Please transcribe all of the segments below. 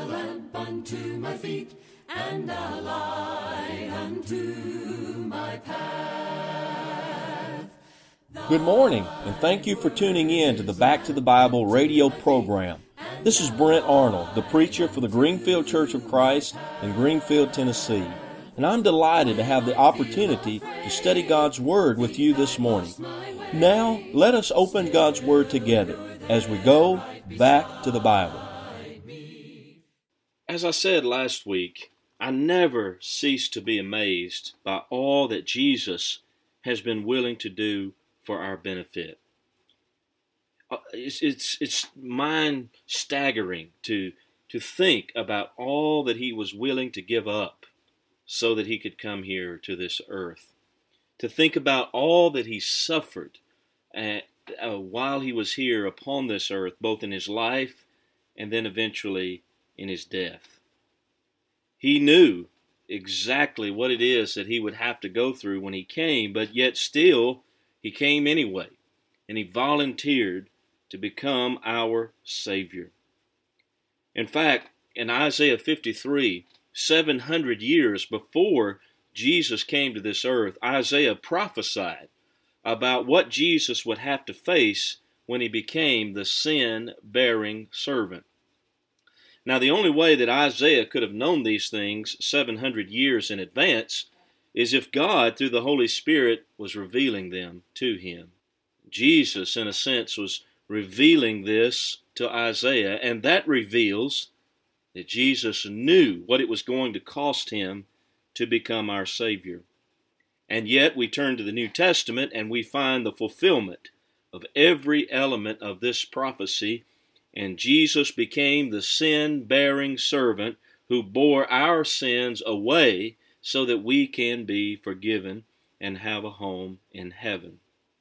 a lamp unto my feet, and a light unto my path. Good morning, and thank you for tuning in to the Back to the Bible radio program. This is Brent Arnold, the preacher for the Greenfield Church of Christ in Greenfield, Tennessee. And I'm delighted to have the opportunity to study God's Word with you this morning. Now, let us open God's Word together as we go back to the Bible. As I said last week, I never cease to be amazed by all that Jesus has been willing to do for our benefit. It's mind staggering to think about all that he was willing to give up so that he could come here to this earth. To think about all that he suffered while he was here upon this earth, both in his life and then eventually in his death. He knew exactly what it is that he would have to go through when he came, but yet still he came anyway, and he volunteered to become our Savior. In fact, in Isaiah 53, 700 years before Jesus came to this earth, Isaiah prophesied about what Jesus would have to face when he became the sin-bearing servant. Now, the only way that Isaiah could have known these things 700 years in advance is if God, through the Holy Spirit, was revealing them to him. Jesus, in a sense, was revealing this to Isaiah, and that reveals that Jesus knew what it was going to cost him to become our Savior. And yet we turn to the New Testament and we find the fulfillment of every element of this prophecy, and Jesus became the sin-bearing servant who bore our sins away so that we can be forgiven and have a home in heaven.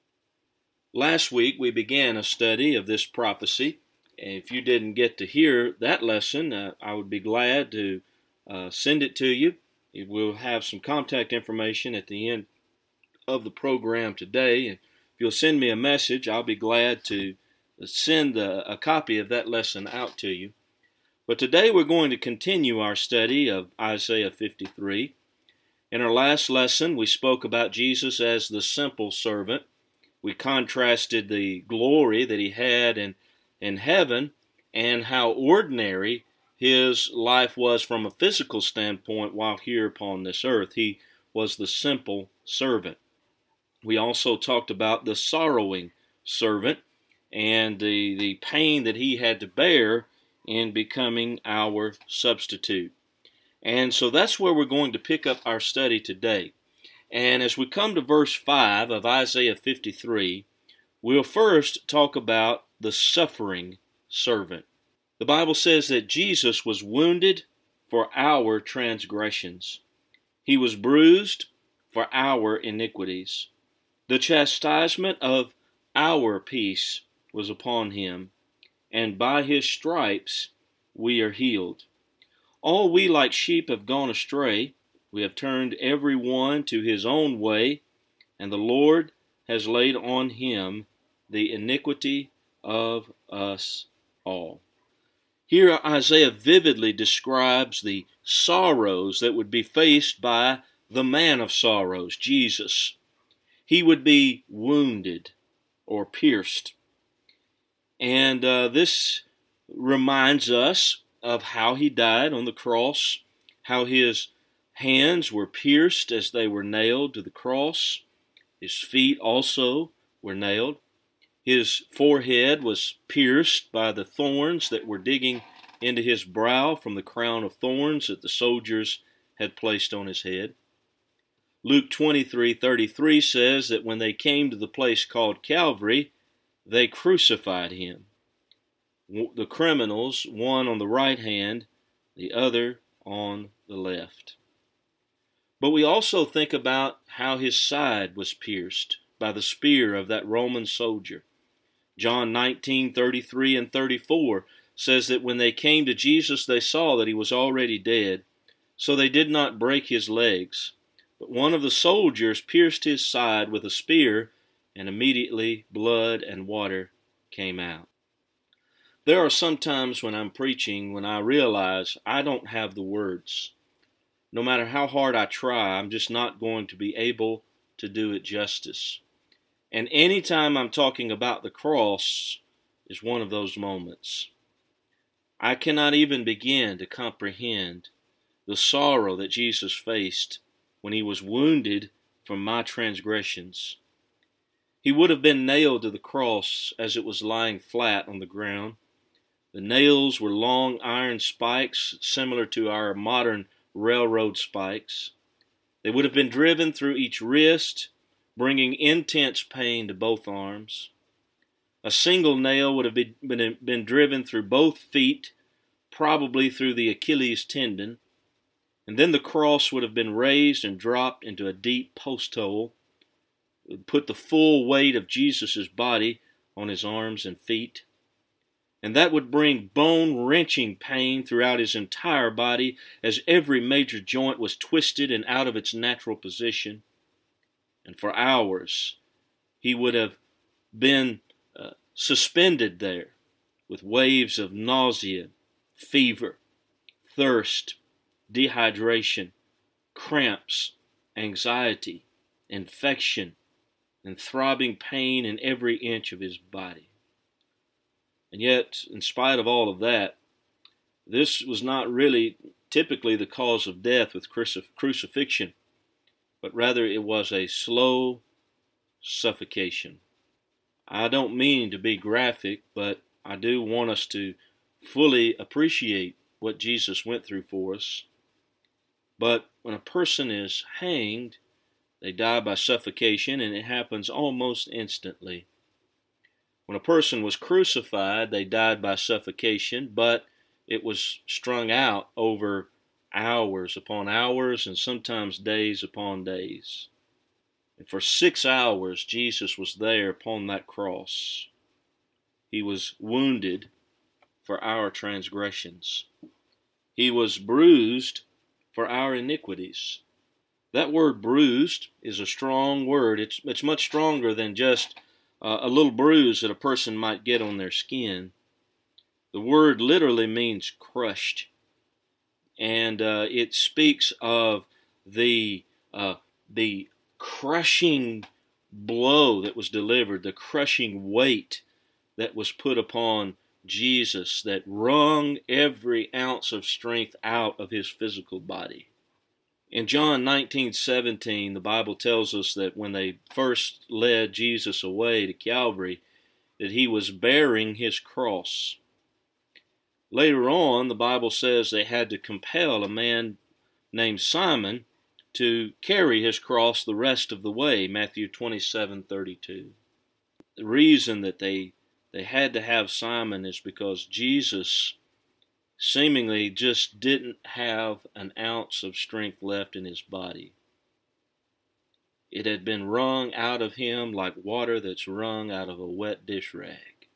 Last week we began a study of this prophecy. If you didn't get to hear that lesson, I would be glad to send it to you. We'll have some contact information at the end of the program today. If you'll send me a message, I'll be glad to send a copy of that lesson out to you. But today we're going to continue our study of Isaiah 53. In our last lesson, we spoke about Jesus as the simple servant. We contrasted the glory that he had in heaven and how ordinary his life was from a physical standpoint while here upon this earth. He was the simple servant. We also talked about the sorrowing servant and the pain that he had to bear in becoming our substitute. And so that's where we're going to pick up our study today. And as we come to verse 5 of Isaiah 53, we'll first talk about the suffering servant. The Bible says that Jesus was wounded for our transgressions. He was bruised for our iniquities. The chastisement of our peace was upon him, and by his stripes we are healed. All we like sheep have gone astray. We have turned every one to his own way, and the Lord has laid on him the iniquity of us all. Here Isaiah vividly describes the sorrows that would be faced by the man of sorrows, Jesus. He would be wounded or pierced. And this reminds us of how he died on the cross, how his hands were pierced as they were nailed to the cross. His feet also were nailed. His forehead was pierced by the thorns that were digging into his brow from the crown of thorns that the soldiers had placed on his head. Luke 23:33 says that when they came to the place called Calvary, they crucified him. The criminals, one on the right hand, the other on the left. But we also think about how his side was pierced by the spear of that Roman soldier. John 19:33 and 34 says that when they came to Jesus, they saw that he was already dead, so they did not break his legs. But one of the soldiers pierced his side with a spear, and immediately blood and water came out. There are some times when I'm preaching when I realize I don't have the words. No matter how hard I try, I'm just not going to be able to do it justice. And anytime I'm talking about the cross is one of those moments. I cannot even begin to comprehend the sorrow that Jesus faced when he was wounded for my transgressions. He would have been nailed to the cross as it was lying flat on the ground. The nails were long iron spikes similar to our modern railroad spikes. They would have been driven through each wrist, bringing intense pain to both arms. A single nail would have been driven through both feet, probably through the Achilles tendon, and then the cross would have been raised and dropped into a deep post hole. It would put the full weight of Jesus' body on his arms and feet. And that would bring bone-wrenching pain throughout his entire body as every major joint was twisted and out of its natural position. And for hours, he would have been suspended there with waves of nausea, fever, thirst, dehydration, cramps, anxiety, infection, and throbbing pain in every inch of his body. And yet, in spite of all of that, this was not really typically the cause of death with crucifixion, but rather it was a slow suffocation. I don't mean to be graphic, but I do want us to fully appreciate what Jesus went through for us. But when a person is hanged, they die by suffocation, and it happens almost instantly. When a person was crucified, they died by suffocation, but it was strung out over hours upon hours and sometimes days upon days. And for 6 hours, Jesus was there upon that cross. He was wounded for our transgressions. He was bruised for our iniquities. That word bruised is a strong word. It's much stronger than just a little bruise that a person might get on their skin. The word literally means crushed. And it speaks of the crushing blow that was delivered, the crushing weight that was put upon Jesus that wrung every ounce of strength out of his physical body. In John 19:17, the Bible tells us that when they first led Jesus away to Calvary, that he was bearing his cross. Later on, the Bible says they had to compel a man named Simon to carry his cross the rest of the way, Matthew 27:32. The reason that they had to have Simon is because Jesus seemingly just didn't have an ounce of strength left in his body. It had been wrung out of him like water that's wrung out of a wet dish rag.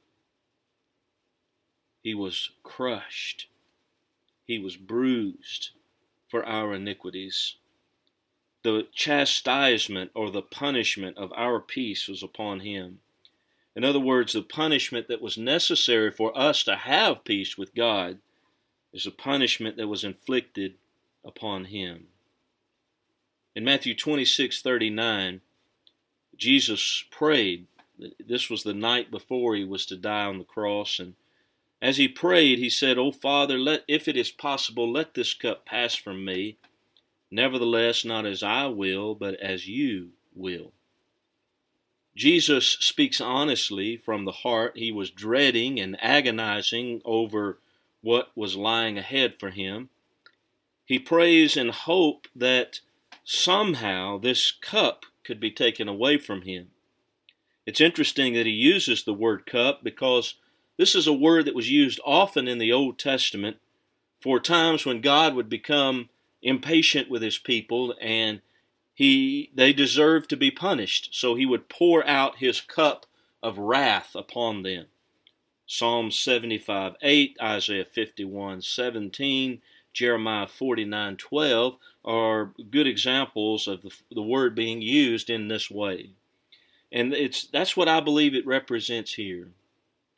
He was crushed. He was bruised for our iniquities. The chastisement or the punishment of our peace was upon him. In other words, the punishment that was necessary for us to have peace with God is a punishment that was inflicted upon him. In Matthew 26:39, Jesus prayed. This was the night before he was to die on the cross, and as he prayed, he said, "O Father, if it is possible, let this cup pass from me. Nevertheless, not as I will, but as you will." Jesus speaks honestly from the heart. He was dreading and agonizing over what was lying ahead for him. He prays in hope that somehow this cup could be taken away from him. It's interesting that he uses the word cup because this is a word that was used often in the Old Testament for times when God would become impatient with his people and they deserved to be punished. So he would pour out his cup of wrath upon them. Psalm 75:8, Isaiah 51:17, Jeremiah 49:12 are good examples of the word being used in this way. And that's what I believe it represents here.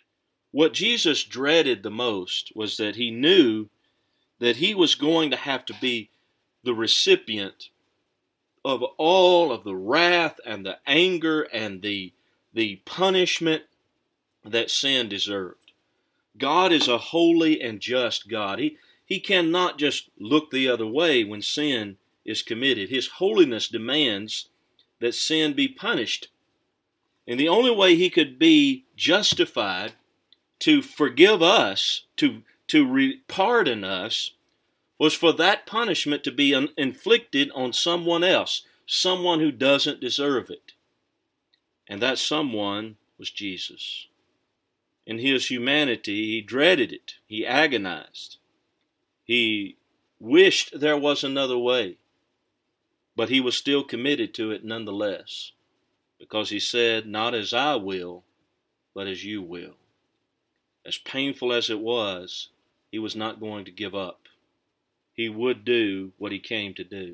What Jesus dreaded the most was that he knew that he was going to have to be the recipient of all of the wrath and the anger and the punishment that sin deserved. God is a holy and just God. He cannot just look the other way when sin is committed. His holiness demands that sin be punished. And the only way he could be justified to forgive us, to pardon us, was for that punishment to be inflicted on someone else, someone who doesn't deserve it. And that someone was Jesus. In his humanity, he dreaded it. He agonized. He wished there was another way. But he was still committed to it nonetheless, because he said, "Not as I will, but as you will." As painful as it was, he was not going to give up. He would do what he came to do.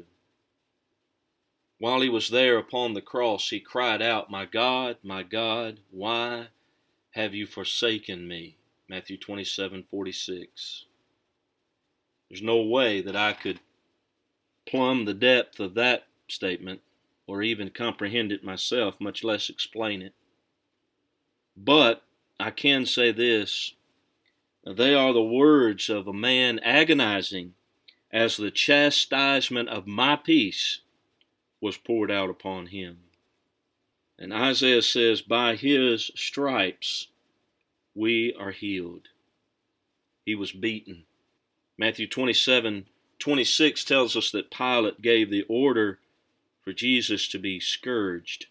While he was there upon the cross, he cried out, my God, why have you forsaken me?" Matthew 27:46. There's no way that I could plumb the depth of that statement or even comprehend it myself, much less explain it. But I can say this: they are the words of a man agonizing as the chastisement of my peace was poured out upon him. And Isaiah says, by his stripes we are healed. He was beaten. Matthew 27:26 tells us that Pilate gave the order for Jesus to be scourged.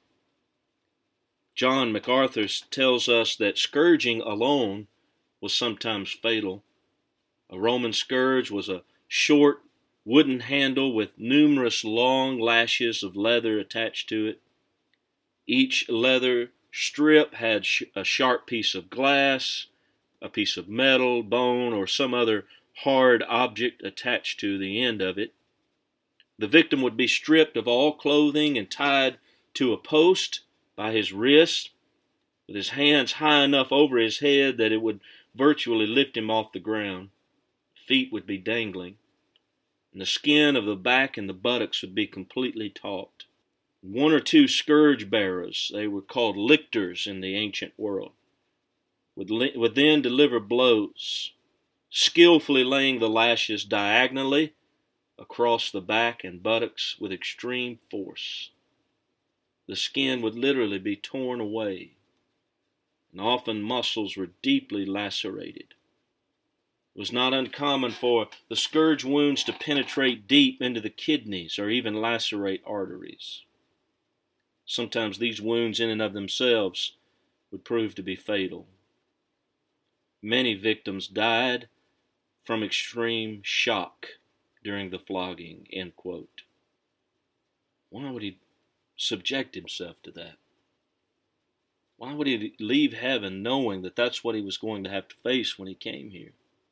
John MacArthur tells us that scourging alone was sometimes fatal. A Roman scourge was a short wooden handle with numerous long lashes of leather attached to it. Each leather strip had a sharp piece of glass, a piece of metal, bone, or some other hard object attached to the end of it. The victim would be stripped of all clothing and tied to a post by his wrist, with his hands high enough over his head that it would virtually lift him off the ground. Feet would be dangling, and the skin of the back and the buttocks would be completely taut. One or two scourge bearers, they were called lictors in the ancient world, would then deliver blows, skillfully laying the lashes diagonally across the back and buttocks with extreme force. The skin would literally be torn away, and often muscles were deeply lacerated. It was not uncommon for the scourge wounds to penetrate deep into the kidneys or even lacerate arteries. Sometimes these wounds in and of themselves would prove to be fatal. Many victims died from extreme shock during the flogging, end quote. Why would he subject himself to that? Why would he leave heaven knowing that that's what he was going to have to face when he came here?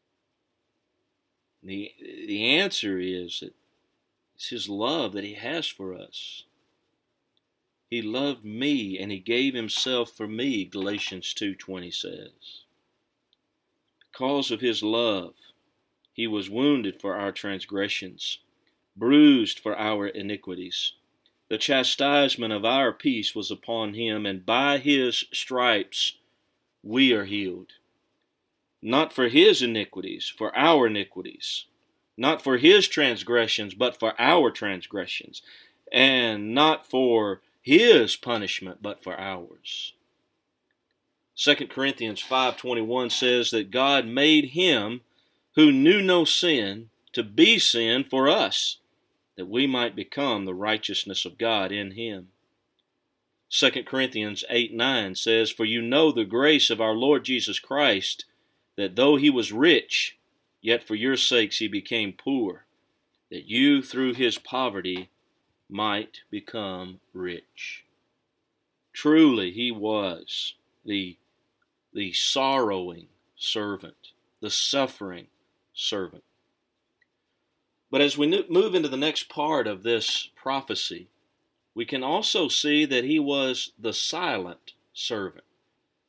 The answer is that it's his love that he has for us. He loved me and he gave himself for me, Galatians 2:20 says. Because of his love, he was wounded for our transgressions, bruised for our iniquities. The chastisement of our peace was upon him, and by his stripes we are healed. Not for his iniquities, for our iniquities. Not for his transgressions, but for our transgressions. And not for his punishment, but for ours. 2 Corinthians 5:21 says that God made him who knew no sin to be sin for us, that we might become the righteousness of God in him. 2 Corinthians 8:9 says, for you know the grace of our Lord Jesus Christ, that though he was rich, yet for your sakes he became poor, that you through his poverty might become rich. Truly he was the sorrowing servant, the suffering servant. But as we move into the next part of this prophecy, we can also see that he was the silent servant.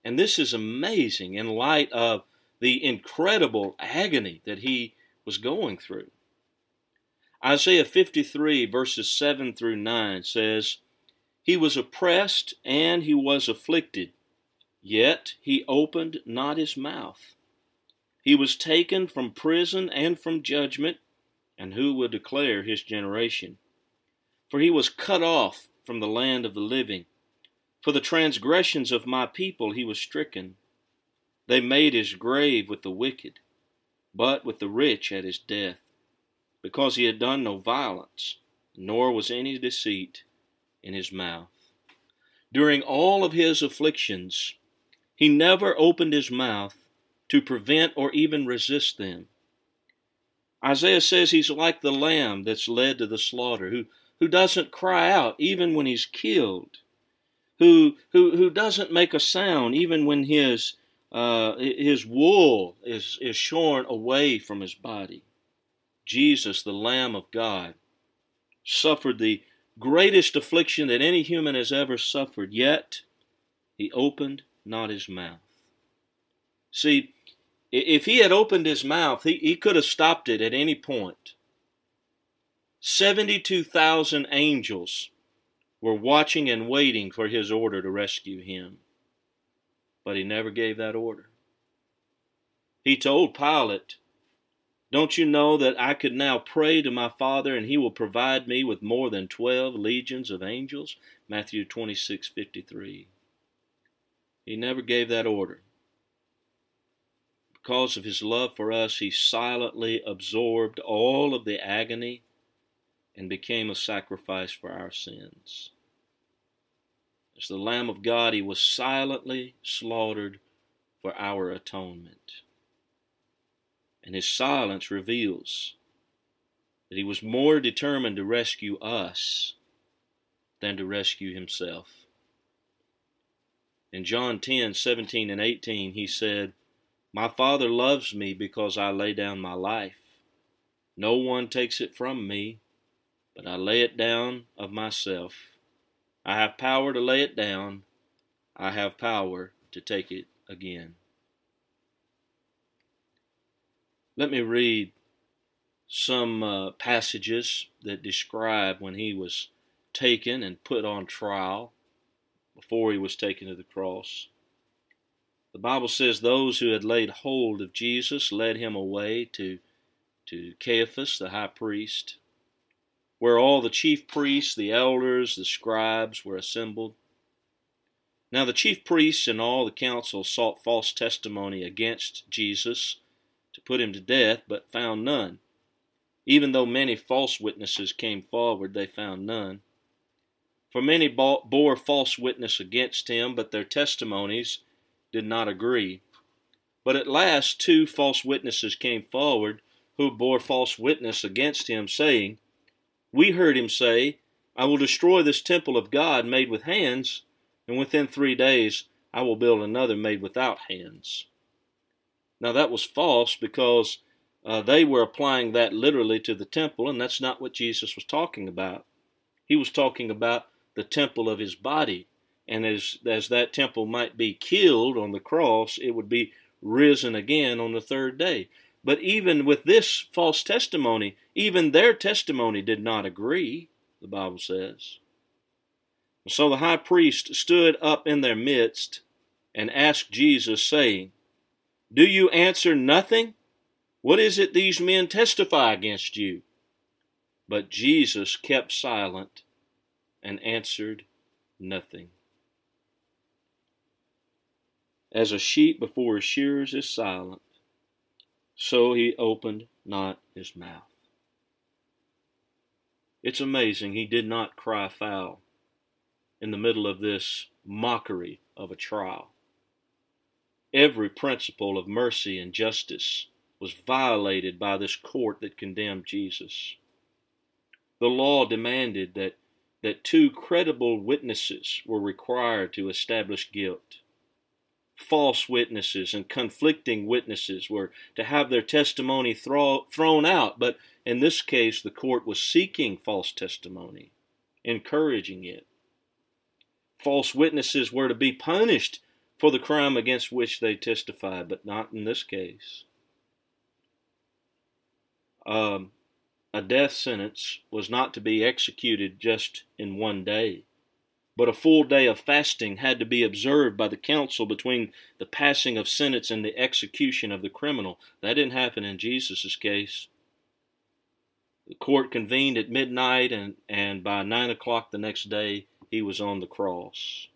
And this is amazing in light of the incredible agony that he was going through. Isaiah 53 verses 7 through 9 says, "He was oppressed and he was afflicted, yet he opened not his mouth. He was taken from prison and from judgment, and who will declare his generation? For he was cut off from the land of the living. For the transgressions of my people he was stricken. They made his grave with the wicked, but with the rich at his death, because he had done no violence, nor was any deceit in his mouth." During all of his afflictions, he never opened his mouth to prevent or even resist them. Isaiah says he's like the lamb that's led to the slaughter, who doesn't cry out even when he's killed, who doesn't make a sound even when his wool is shorn away from his body. Jesus, the Lamb of God, suffered the greatest affliction that any human has ever suffered, yet he opened not his mouth. See, if he had opened his mouth, he could have stopped it at any point. 72,000 angels were watching and waiting for his order to rescue him. But he never gave that order. He told Pilate, "Don't you know that I could now pray to my Father and he will provide me with more than 12 legions of angels?" Matthew 26:53. He never gave that order. Because of his love for us, he silently absorbed all of the agony and became a sacrifice for our sins. As the Lamb of God, he was silently slaughtered for our atonement. And his silence reveals that he was more determined to rescue us than to rescue himself. In John 10:17 and 18, he said, "My Father loves me because I lay down my life. No one takes it from me, but I lay it down of myself. I have power to lay it down. I have power to take it again." Let me read some passages that describe when he was taken and put on trial before he was taken to the cross. The Bible says those who had laid hold of Jesus led him away to Caiaphas, the high priest, where all the chief priests, the elders, the scribes were assembled. Now the chief priests and all the council sought false testimony against Jesus to put him to death, but found none. Even though many false witnesses came forward, they found none. For many bore false witness against him, but their testimonies did not agree. But at last 2 false witnesses came forward, who bore false witness against him, saying, "We heard him say, 'I will destroy this temple of God made with hands, and within 3 days I will build another made without hands.'" Now that was false because they were applying that literally to the temple, and that's not what Jesus was talking about. He was talking about the temple of his body, and as that temple might be killed on the cross, it would be risen again on the 3rd day. But even with this false testimony, even their testimony did not agree, the Bible says. So the high priest stood up in their midst and asked Jesus, saying, "Do you answer nothing? What is it these men testify against you?" But Jesus kept silent and answered nothing. As a sheep before his shearers is silent, so he opened not his mouth. It's amazing he did not cry foul in the middle of this mockery of a trial. Every principle of mercy and justice was violated by this court that condemned Jesus. The law demanded that 2 credible witnesses were required to establish guilt. False witnesses and conflicting witnesses were to have their testimony thrown out, but in this case the court was seeking false testimony, encouraging it. False witnesses were to be punished for the crime against which they testified, but not in this case. A death sentence was not to be executed just in one day, but a full day of fasting had to be observed by the council between the passing of sentence and the execution of the criminal. That didn't happen in Jesus' case. The court convened at midnight, and by 9 o'clock the next day, he was on the cross.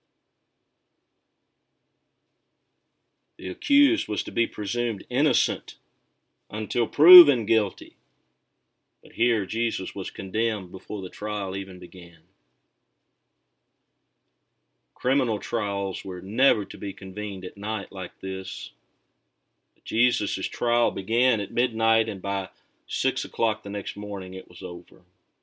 The accused was to be presumed innocent until proven guilty. But here Jesus was condemned before the trial even began. Criminal trials were never to be convened at night like this. Jesus' trial began at midnight, and by 6 o'clock the next morning it was over.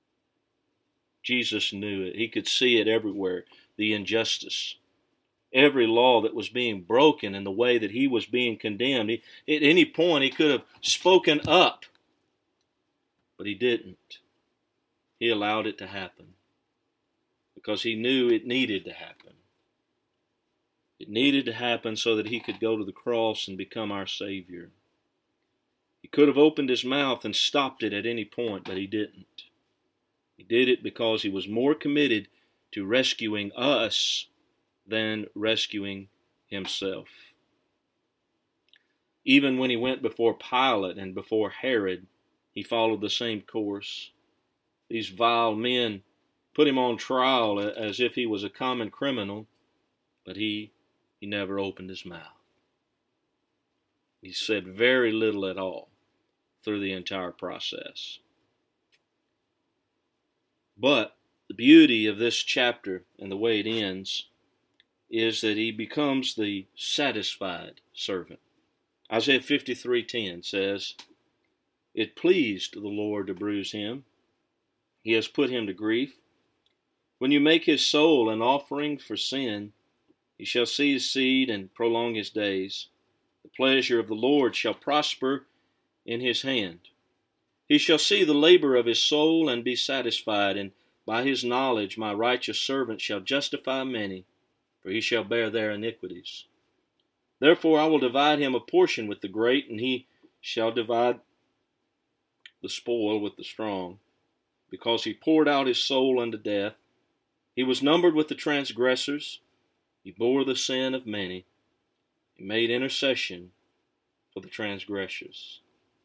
Jesus knew it. He could see it everywhere, the injustice. Every law that was being broken and the way that he was being condemned. At any point he could have spoken up, but he didn't. He allowed it to happen because he knew it needed to happen. It needed to happen so that he could go to the cross and become our Savior. He could have opened his mouth and stopped it at any point, but he didn't. He did it because he was more committed to rescuing us than rescuing himself. Even when he went before Pilate and before Herod, he followed the same course. These vile men put him on trial as if he was a common criminal, but he never opened his mouth. He said very little at all through the entire process. But the beauty of this chapter and the way it ends is that he becomes the satisfied servant. Isaiah 53:10 says, "It pleased the Lord to bruise him. He has put him to grief. When you make his soul an offering for sin, he shall see his seed and prolong his days. The pleasure of the Lord shall prosper in his hand. He shall see the labor of his soul and be satisfied, and by his knowledge my righteous servant shall justify many, for he shall bear their iniquities. Therefore I will divide him a portion with the great, and he shall divide the spoil with the strong. Because he poured out his soul unto death, he was numbered with the transgressors. He bore the sin of many. He made intercession for the transgressors."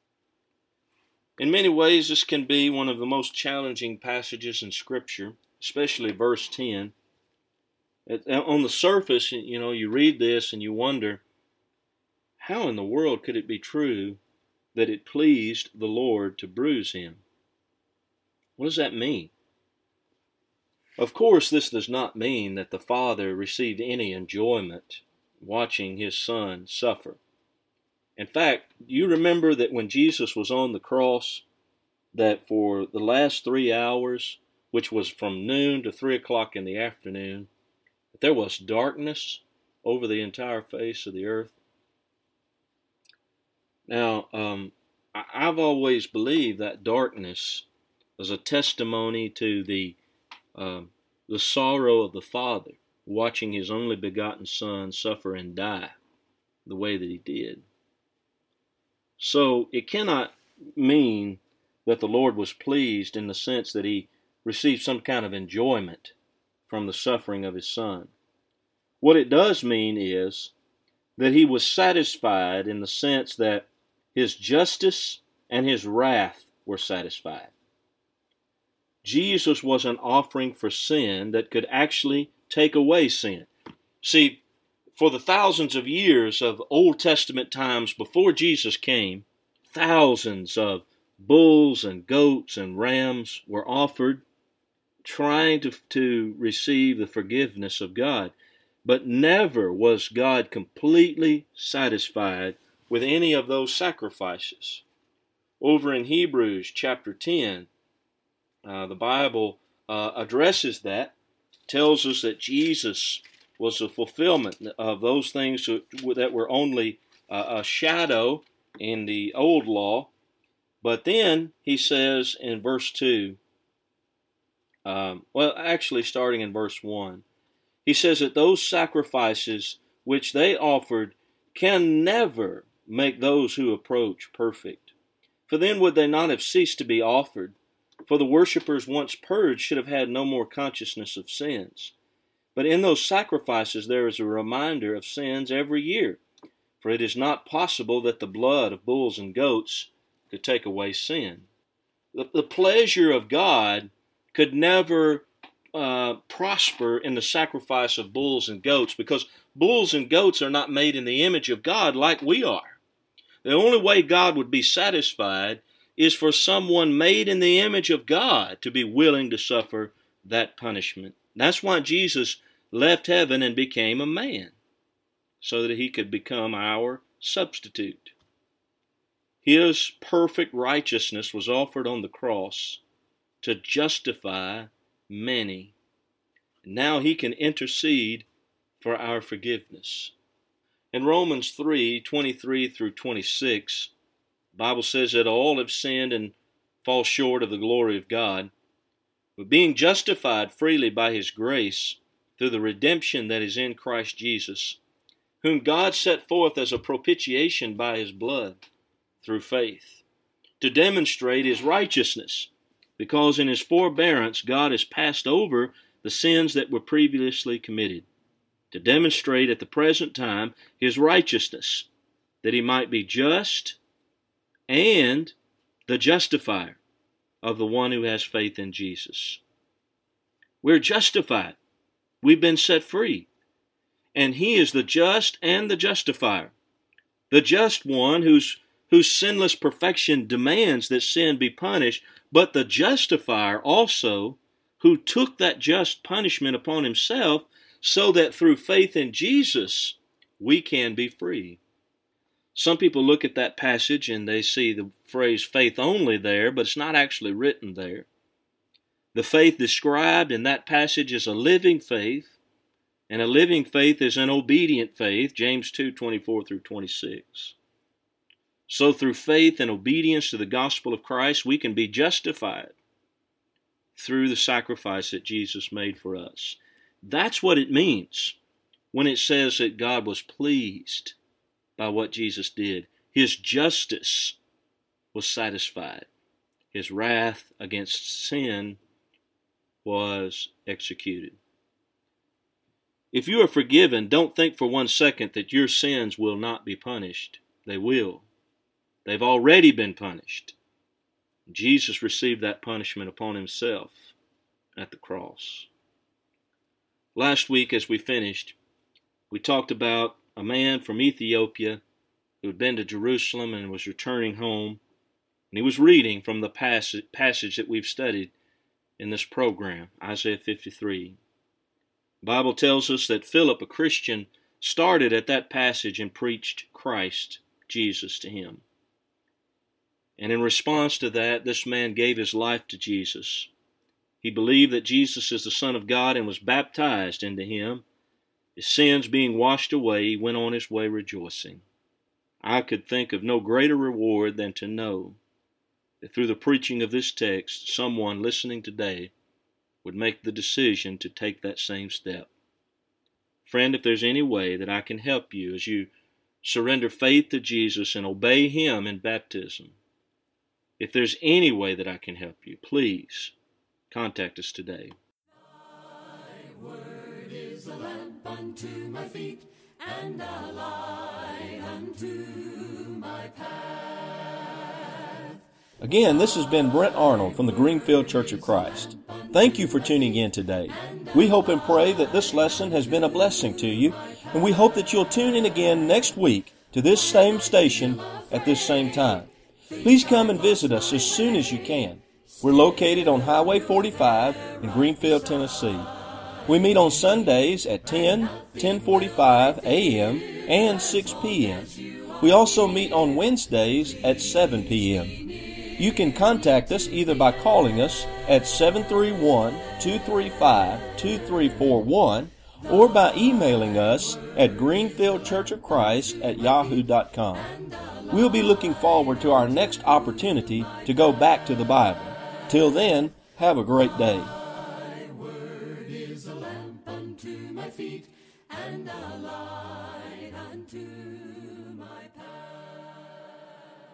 In many ways, this can be one of the most challenging passages in Scripture, especially verse 10. On the surface, you read this and you wonder, how in the world could it be true that it pleased the Lord to bruise him? What does that mean? Of course, this does not mean that the Father received any enjoyment watching his Son suffer. In fact, you remember that when Jesus was on the cross, that for the last 3 hours, which was from noon to 3 o'clock in the afternoon, that there was darkness over the entire face of the earth. Now, I've always believed that darkness was a testimony to the sorrow of the Father watching his only begotten Son suffer and die the way that he did. So it cannot mean that the Lord was pleased in the sense that he received some kind of enjoyment from the suffering of his Son. What it does mean is that he was satisfied in the sense that his justice and his wrath were satisfied. Jesus was an offering for sin that could actually take away sin. See, for the thousands of years of Old Testament times before Jesus came, thousands of bulls and goats and rams were offered, trying to receive the forgiveness of God. But never was God completely satisfied with any of those sacrifices. Over in Hebrews chapter 10, the Bible addresses that, tells us that Jesus was the fulfillment of those things that were only a shadow in the old law. But then he says in verse 2, starting in verse 1, he says that those sacrifices which they offered can never make those who approach perfect. For then would they not have ceased to be offered? For the worshippers once purged should have had no more consciousness of sins. But in those sacrifices there is a reminder of sins every year. For it is not possible that the blood of bulls and goats could take away sin. The pleasure of God could never prosper in the sacrifice of bulls and goats, because bulls and goats are not made in the image of God like we are. The only way God would be satisfied is for someone made in the image of God to be willing to suffer that punishment. That's why Jesus left heaven and became a man, so that he could become our substitute. His perfect righteousness was offered on the cross to justify many. Now he can intercede for our forgiveness. In Romans 3:23 through 26, the Bible says that all have sinned and fall short of the glory of God, but being justified freely by his grace through the redemption that is in Christ Jesus, whom God set forth as a propitiation by his blood through faith, to demonstrate his righteousness, because in his forbearance God has passed over the sins that were previously committed, to demonstrate at the present time his righteousness, that he might be just and the justifier of the one who has faith in Jesus. We're justified. We've been set free. And he is the just and the justifier. The just one whose sinless perfection demands that sin be punished, but the justifier also who took that just punishment upon himself so that through faith in Jesus we can be free. Some people look at that passage and they see the phrase faith only there, but it's not actually written there. The faith described in that passage is a living faith, and a living faith is an obedient faith, James 2:24 through 26. So through faith and obedience to the gospel of Christ, we can be justified through the sacrifice that Jesus made for us. That's what it means when it says that God was pleased by what Jesus did. His justice was satisfied. His wrath against sin was executed. If you are forgiven, don't think for 1 second that your sins will not be punished. They will. They've already been punished. Jesus received that punishment upon himself at the cross. Last week, as we finished, we talked about a man from Ethiopia who had been to Jerusalem and was returning home. And he was reading from the passage that we've studied in this program, Isaiah 53. The Bible tells us that Philip, a Christian, started at that passage and preached Christ, Jesus, to him. And in response to that, this man gave his life to Jesus. He believed that Jesus is the Son of God and was baptized into him. His sins being washed away, he went on his way rejoicing. I could think of no greater reward than to know that through the preaching of this text, someone listening today would make the decision to take that same step. Friend, if there's any way that I can help you as you surrender faith to Jesus and obey him in baptism, if there's any way that I can help you, please contact us today. Thy word is a lamp unto my feet and a light unto my path. Again, this has been Brent Arnold from the Greenfield Church of Christ. Thank you for tuning in today. We hope and pray that this lesson has been a blessing to you, and we hope that you'll tune in again next week to this same station at this same time. Please come and visit us as soon as you can. We're located on Highway 45 in Greenfield, Tennessee. We meet on Sundays at 10:45 a.m. and 6 p.m. We also meet on Wednesdays at 7 p.m. You can contact us either by calling us at 731-235-2341 or by emailing us at greenfieldchurchofchrist@yahoo.com. We'll be looking forward to our next opportunity to go back to the Bible. Till then, have a great day.